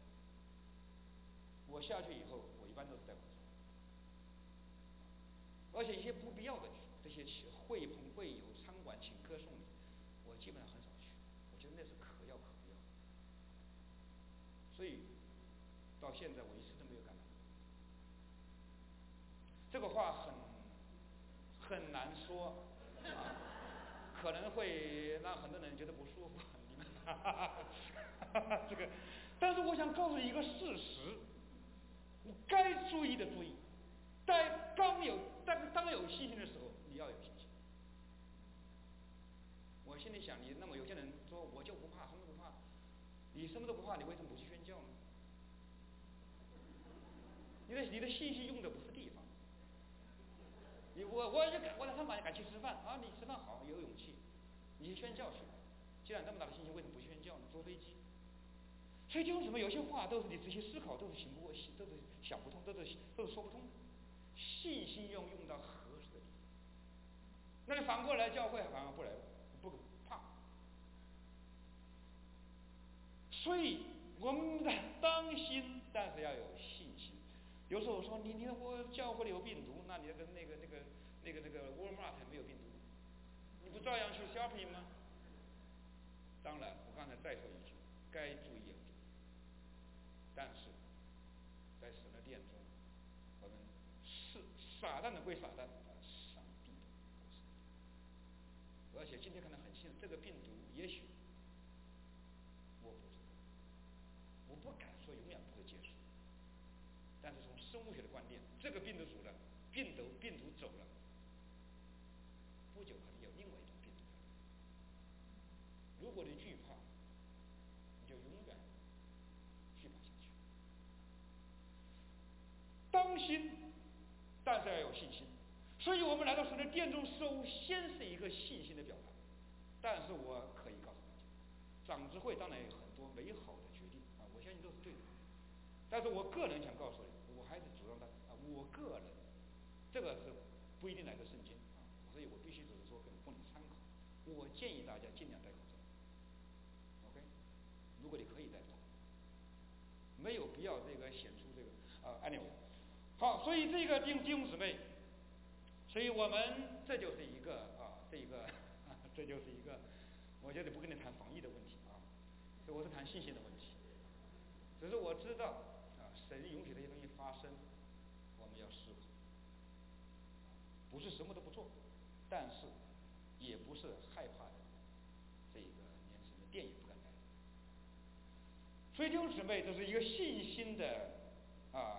我下去以后，我一般都是戴口罩。而且一些不必要的这些会朋会友、餐馆请客送礼，我基本上很少去，我觉得那是可要可不要。所以到现在我一次都没有感染。这个话很很难说啊，可能会让很多人觉得不舒服。你们哈哈哈这个，但是我想告诉你一个事实，你该注意的注意。在刚有当当有信心的时候，你要有信心。我心里想，你那么有些人说我就不怕，什么都不怕，你什么都不怕，你为什么不去宣教呢？你的你的信心用的不是地方。你我我就敢我在上班敢去吃饭啊，你吃饭好有勇气，你去宣教去。既然这么大的信心，为什么不去宣教呢？坐飞机。所以就是什么，有些话都是你仔细思考都是行不过，都是想不通，都是都是说不通的。信心用用到合适的地方，那你反过来教会反而不来不怕。所以我们在当心，但是要有信心。有时候我说你你我教会里有病毒，那你那个那个那个那个那个沃尔玛才没有病毒，你不照样去 shopping 吗？当然，我刚才再说一句，该注意要注意，但是在神的殿中，我们是撒旦的归撒旦，上帝的归上帝。而且今天可能很幸，这个病毒也许我不知道，我不敢说永远不会结束。但是从生物学的观点，这个病毒走了，病毒病毒走了，不久可能有另外一种病毒。如果你惧怕，你就永远惧怕下去。当心，但是要有信心。所以我们来到神的殿中，首先是一个信心的表达。但是我可以告诉大家，长执会当然有很多美好的决定啊，我相信都是对的。但是我个人想告诉你，我还是主张的啊，我个人这个是不一定来自圣经啊，所以我必须只是说给供你参考。我建议大家尽量戴口罩 ，OK？ 如果你可以戴上，没有必要这个显出这个啊 anyway。好，所以这个弟弟兄姊妹，所以我们这就是一个啊，这一个这就是一个，我觉得不跟你谈防疫的问题啊，所以我是谈信心的问题。只是我知道啊，神允许这些东西发生，我们要思考，不是什么都不做，但是也不是害怕的，这个连神的殿也不敢来。所以弟兄姊妹，这是一个信心的啊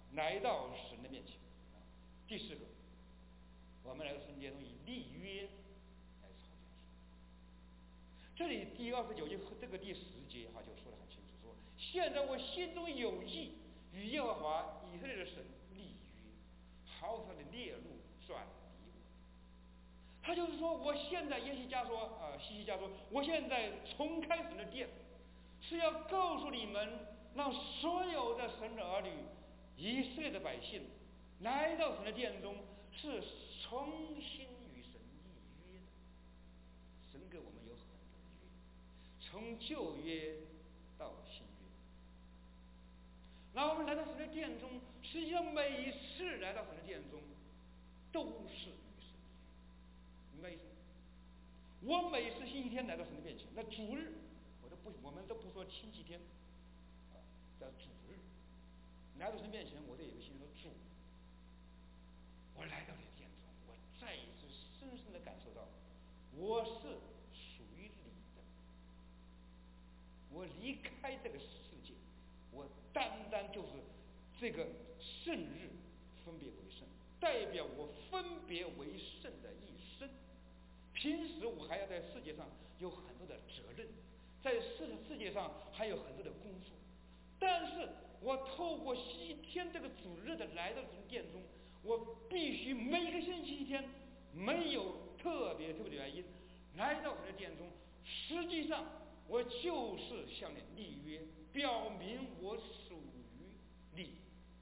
来到神的面前。第四个，我们来到神殿中以立约来操这样说。这里第二十九节和这个第十节哈就说得很清楚，说现在我心中有意与耶和华以色列的神立约，好他的烈怒转离我。他就是说，我现在耶西家说啊、呃，西西家说，我现在重开神的殿，是要告诉你们，让所有的神的儿女，以色列的百姓，来到神的殿中，是重新与神立约的。神给我们有很多的约，从旧约到新约。然后我们来到神的殿中，实际上每一次来到神的殿中，都是与神立约，明白意思吗？我每次星期天来到神的面前，那主日我都不，我们都不说星期天，啊，叫主日，来到神面前，我都有个心说主，我来到你的殿中，我再一次深深的感受到，我是属于你的，我离开这个世界，我单单就是这个圣日分别为圣，代表我分别为圣的一生。平时我还要在世界上有很多的责任，在世世界上还有很多的工作，但是我透过星期天这个主日的来到神殿中，我必须每个星期天没有特别特别的原因来到神的殿中，实际上我就是向你立约，表明我属于你，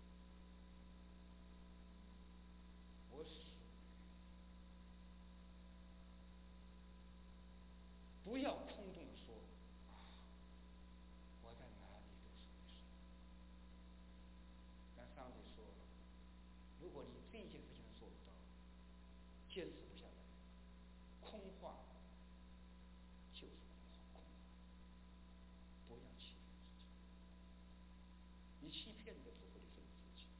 我属于，不要空洞的说啊，我在哪里都属于神。但上帝说了，如果你这件事情做不到，坚持不下来，空话就是空话，空话，不要欺骗自己，你欺骗的只会是你自己。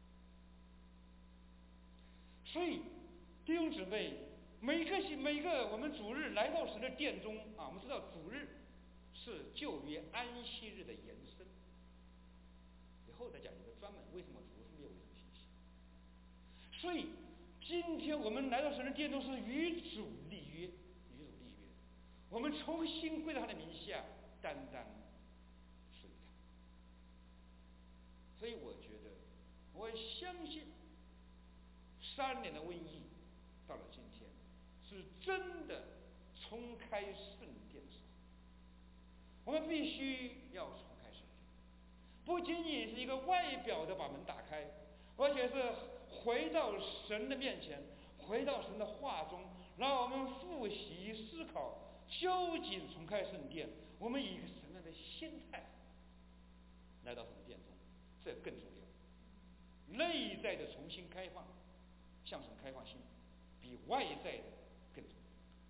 所以弟兄姊妹，每个每个我们主日来到神的殿中啊，我们知道主日是旧约安息日的延伸，以后再讲一个专门为什么主日没有为什么信息。所以今天我们来到神的殿中是与主立约，与主立约，我们重新归到他的名下，单单属于他。所以我觉得，我相信三年的瘟疫到了今天，是真的重开圣殿的时候。我们必须要重开圣殿，不仅仅是一个外表的把门打开，而且是回到神的面前，回到神的话中，让我们复习思考，究竟重开圣殿，我们以一个什么样的心态来到神的殿中，这更重要。内在的重新开放，向神开放心，比外在的更重要。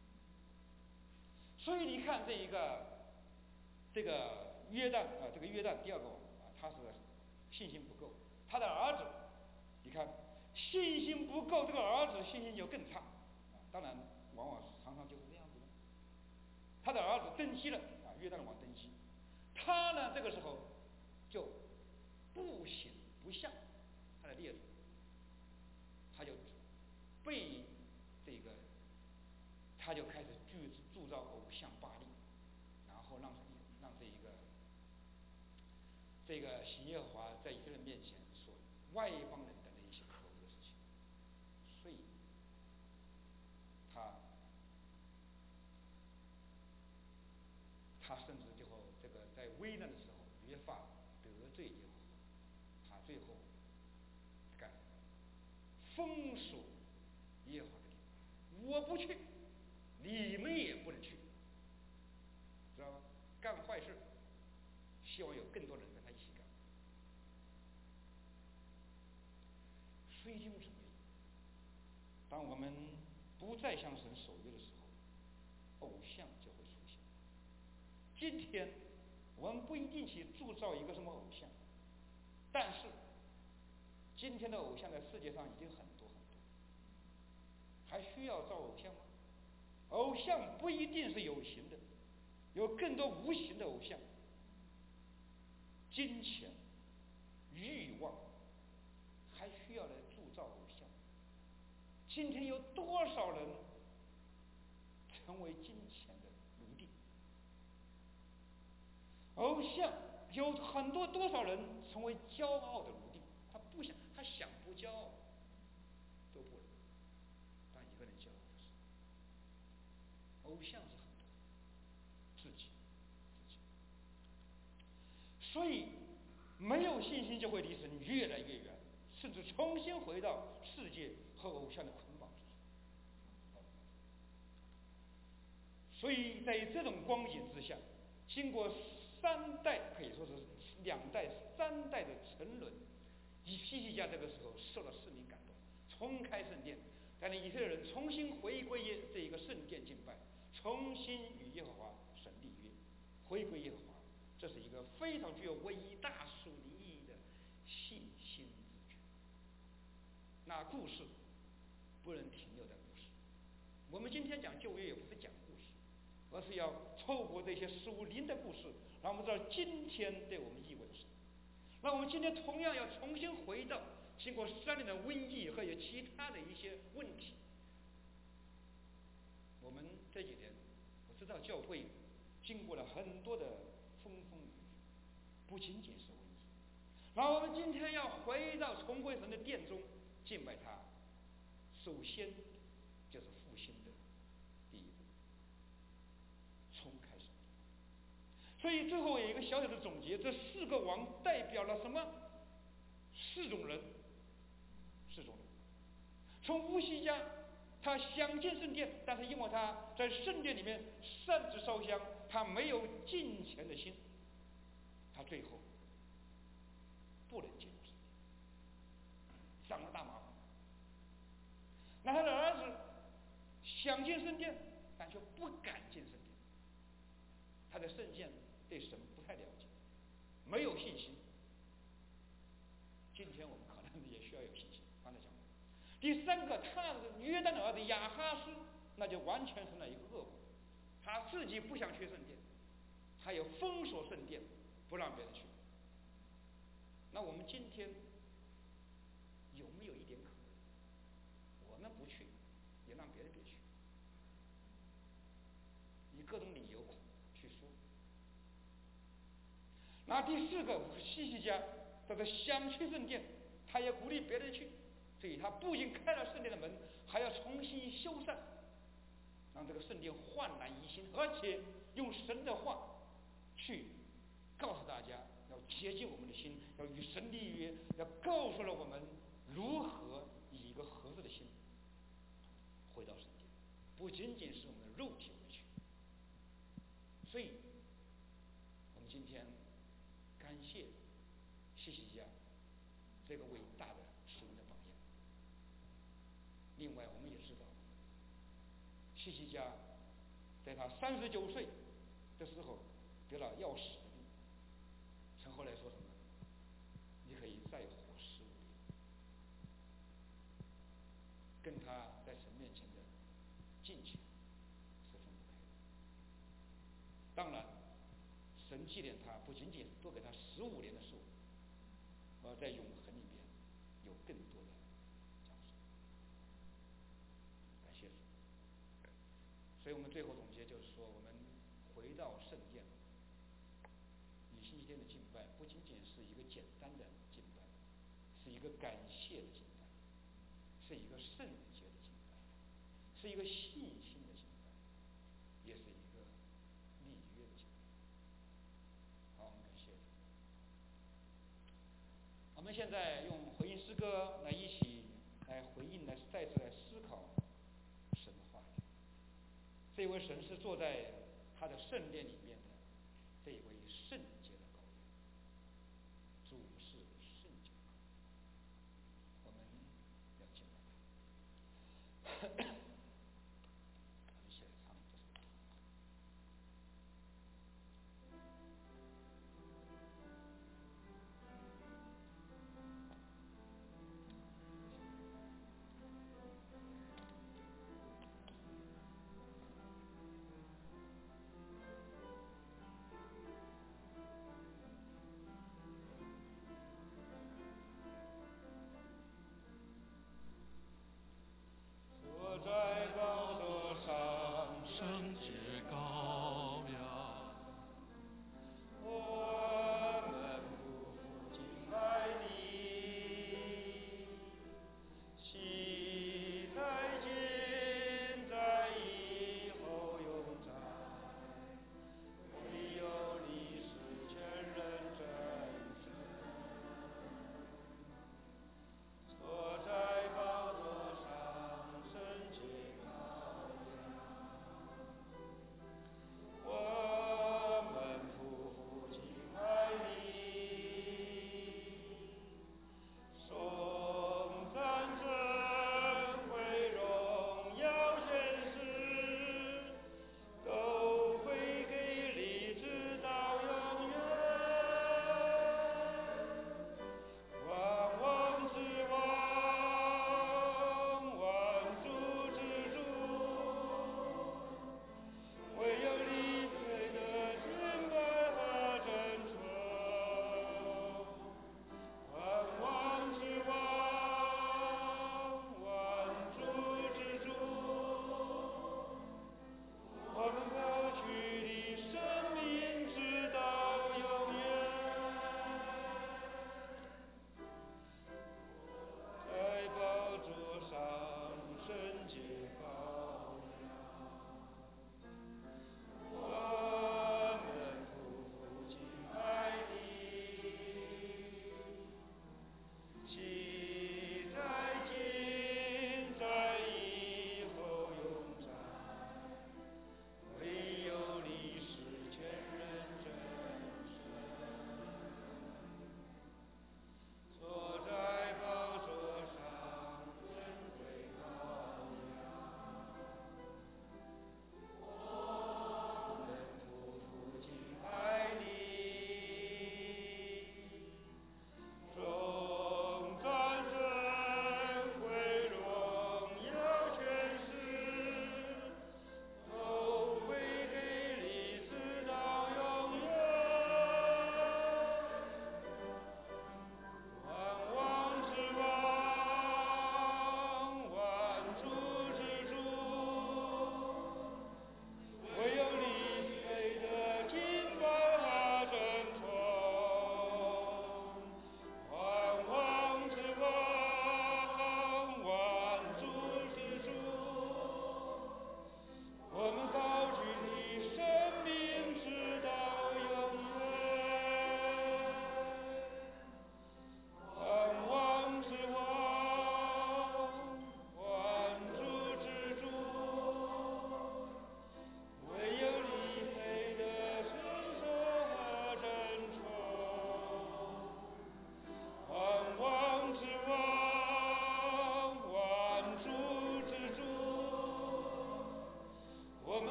所以你看这一个这个约旦啊，这个约旦第二个王啊，他是信心不够，他的儿子，你看信心不够，这个儿子信心就更差啊。当然，往往常常就是这样子的。他的儿子登基了啊，约旦王登基，他呢这个时候就不行不向他的列祖，他就被这个，他就开始铸铸造偶像巴力，然后让让这一个这个行耶和华在以色列面前说外邦人的那一些可恶的事情，所以他他甚至最后这个在危难的时候，约法得罪耶和华，他最后干封锁耶和华的地，我不去，你们也不能去，知道吗？干坏事，希望有更多人跟他一起干。所以弟兄姊妹，当我们不再向神守约的时候，偶像就会出现。今天我们不一定去铸造一个什么偶像，但是今天的偶像在世界上已经很多很多，还需要造偶像吗？偶像不一定是有形的，有更多无形的偶像，金钱、欲望、 还需要来铸造偶像。今天有多少人成为金钱的奴隶？偶像有很多多少人成为骄傲的奴隶？他不想，他想不骄傲都不能。当一个人骄傲的时候，偶像是很多自己自己，所以没有信心就会离神越来越远，甚至重新回到世界和偶像的捆绑之中。所以在这种光景之下，经过三代，可以说是两代三代的沉沦，以西西家这个时候受了圣灵感动，重开圣殿，带领以色列人重新回归耶这一个圣殿敬拜，重新与耶和华神立约，回归耶和华。这是一个非常具有伟大属灵意义的信心之举。那故事不能停留在故事，我们今天讲旧约也不是讲故事，而是要透过这些属灵的故事，让我们知道今天对我们意味着什么。那我们今天同样要重新回到经过三年的瘟疫和有其他的一些问题。我们这几年我知道教会经过了很多的风风雨雨，不仅仅是瘟疫。然后我们今天要回到重回神的殿中敬拜他，首先就是复兴的第一步，重开神。所以最后有一个小小的总结，这四个王代表了什么？四种人，四种人。从乌西家，他想进圣殿，但是因为他在圣殿里面擅自烧香，他没有敬虔的心，他最后不能进入圣殿，长了大麻烦。那他的儿子想进圣殿，但却不敢进圣殿，他的圣殿对神不太了解，没有信心。今天我们可能也需要有信心。刚才讲过，第三个，他约旦的儿子亚哈斯，那就完全成了一个恶果。他自己不想去圣殿，他也封锁圣殿，不让别人去。那我们今天有没有一点可能，我们不去，也让别人别去，以各种理由去说？那第四个西西家，他说想去圣殿，他也鼓励别人去，所以他不仅开了圣殿的门，还要重新修缮，让这个圣殿焕然一新，而且用神的话去告诉大家，要洁净我们的心，要与神立约，要告诉了我们如何以一个合适的心回到圣殿，不仅仅是我们的肉体回去。所以我们今天感谢西西家这个伟大的属灵的榜样。另外我们也知道，西西家在他三十九岁的时候得了要死的病，神后来说什么？你可以再活十五年。跟他在神面前的敬虔是分不开的。当然神纪念他不仅仅多给他十五年的寿，而在永恒里面有更多的奖赏。感谢主。所以我们最后总结就是说，我们回到圣殿，以星期天的敬拜不仅仅是一个简单的敬拜，是一个感谢的敬拜，是一个圣洁的敬拜，是一个信心的敬拜，也是一个立约的敬拜。好，我们感谢主。我们现在用回应诗歌来一起来回应，来再次来思考神的话语。这位神是坐在他的圣殿里面的这一位圣洁的羔羊，主是圣洁的羔羊，我们要敬拜他。我们一起来唱这首歌。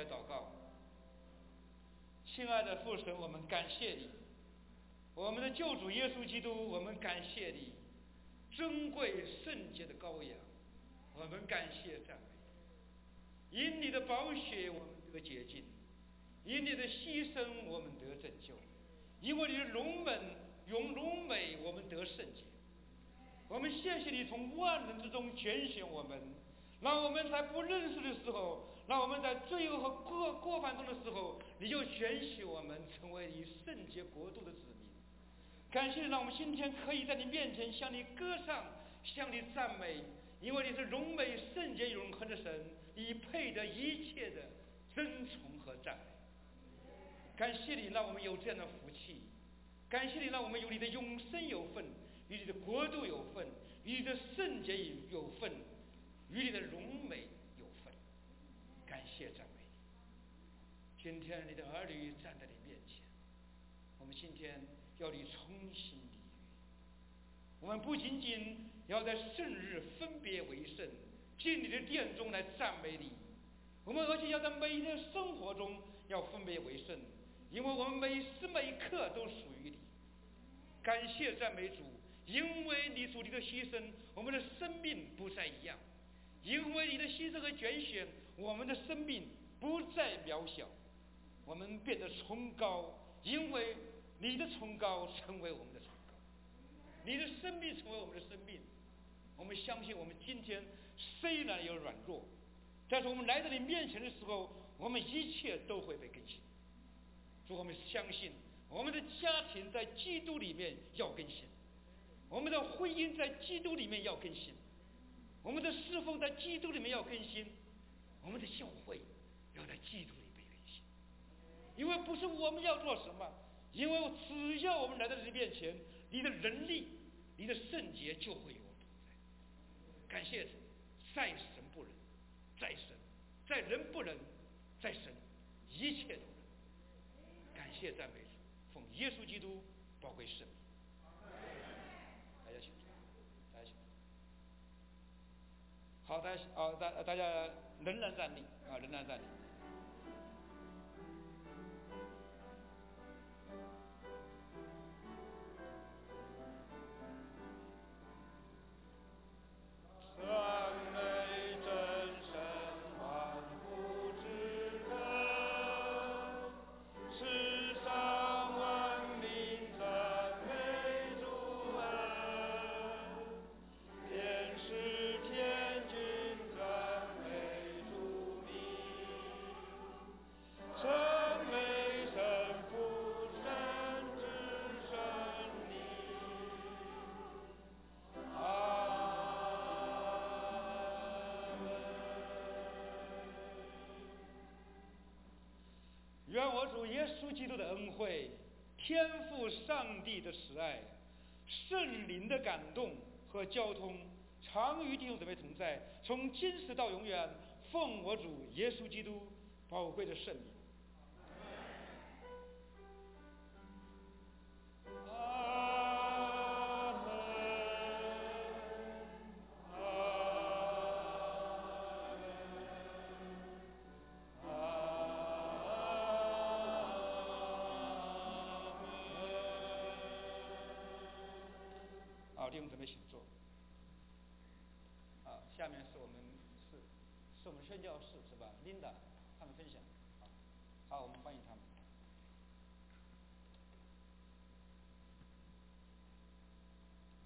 来祷告。亲爱的父神，我们感谢你，我们的救主耶稣基督，我们感谢你，珍贵圣洁的羔羊，我们感谢赞美。因你的宝血，我们得洁净；因你的牺牲，我们得拯救；因为你的荣门永荣美，我们得圣洁。我们谢谢你从万人之中拣选我们，让我们在不认识的时候，让我们在罪恶和过过犯中的时候，你就选许我们成为你圣洁国度的子民。感谢你，让我们今天可以在你面前向你歌唱，向你赞美，因为你是荣美圣洁永恒的神，你配得一切的尊崇和赞美。感谢你，让我们有这样的福气。感谢你，让我们有你的永生有份，与你的国度有份，与你的圣洁有份，与你的荣美有份。感谢赞美你。今天你的儿女站在你面前，我们今天要你重新礼遇。我们不仅仅要在圣日分别为圣，进你的殿中来赞美你，我们而且要在每天生活中要分别为圣，因为我们每时每刻都属于你。感谢赞美主，因为你主你的牺牲，我们的生命不再一样；因为你的牺牲和拣选，我们的生命不再渺小，我们变得崇高，因为你的崇高成为我们的崇高，你的生命成为我们的生命。我们相信，我们今天虽然有软弱，但是我们来到你面前的时候，我们一切都会被更新。主，我们相信我们的家庭在基督里面要更新，我们的婚姻在基督里面要更新，我们的侍奉在基督里面要更新，我们的教会要在基督里面更新。因为不是我们要做什么，因为只要我们来到你面前，你的能力、你的圣洁就会有同在。感谢主，在神不能，在神；在人不能，在神，一切都能。感谢赞美主，奉耶稣基督宝贵圣名。大家请坐，大家请坐。好，大家啊，大大家仍然站立啊，仍然站立。愿我主耶稣基督的恩惠、天父上帝的慈爱、圣灵的感动和交通，常与弟兄姊妹同在，从今时到永远。奉我主耶稣基督宝贵的圣名。好，弟兄姊妹请坐。啊，下面是我们是是我们宣教士是吧 ？Linda 他们分享。好，好，我们欢迎他们。